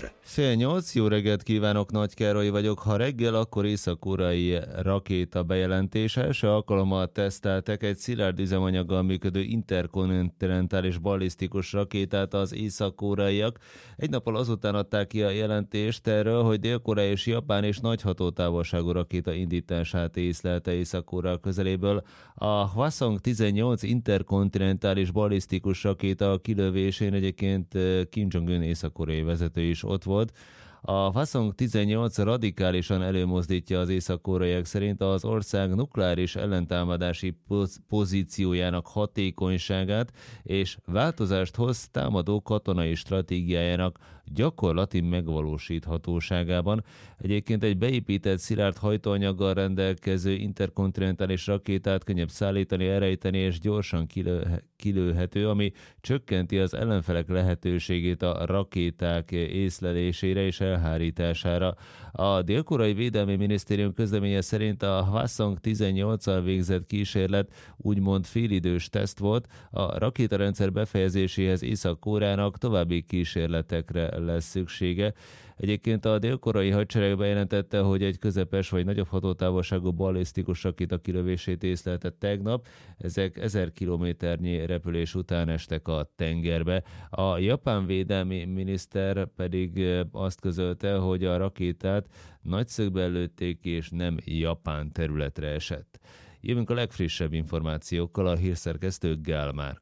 hírradar. 7:30, jó reggelt kívánok, Nagy Károly vagyok. Ha reggel, akkor észak-koreai rakéta bejelentés. Első alkalommal teszteltek egy szilárd üzemanyaggal működő interkontinentális ballisztikus rakétát az észak-koreaiak. Egy nappal azután adták ki a jelentést erről, hogy Dél-Korea és Japán és nagy hatótávolságú rakéta indítását észlelte Észak-Korea közeléből. A Hwasong-18 interkontinentális ballisztikus rakéta kilövésén egyébként Kim Jong-un észak-koreai vezető is ott volt. A Hwasong-18 radikálisan előmozdítja az észak-koreaiak szerint az ország nukleáris ellentámadási pozíciójának hatékonyságát, és változást hoz támadó katonai stratégiájának gyakorlati megvalósíthatóságában. Egyébként egy beépített szilárd hajtóanyaggal rendelkező interkontinentális rakétát könnyebb szállítani, elrejteni és gyorsan kilőhető, ami csökkenti az ellenfelek lehetőségét a rakéták észlelésére és elhárítására. A Dél-Koreai Védelmi Minisztérium közleménye szerint a Hwasong-18-al végzett kísérlet úgymond félidős teszt volt. A rakétarendszer befejezéséhez Észak-Koreának további kísérletekre lesz szüksége. Egyébként a dél-koreai hadsereg bejelentette, hogy egy közepes vagy nagyobb hatótávolságú ballisztikus rakéta kilövését észlelte tegnap. Ezek 1000 kilométernyi repülés után estek a tengerbe. A japán védelmi miniszter pedig azt közölte, hogy a rakétát nagyszögben lőtték és nem japán területre esett. Jövünk a legfrissebb információkkal, a hírszerkesztő Gál Márk.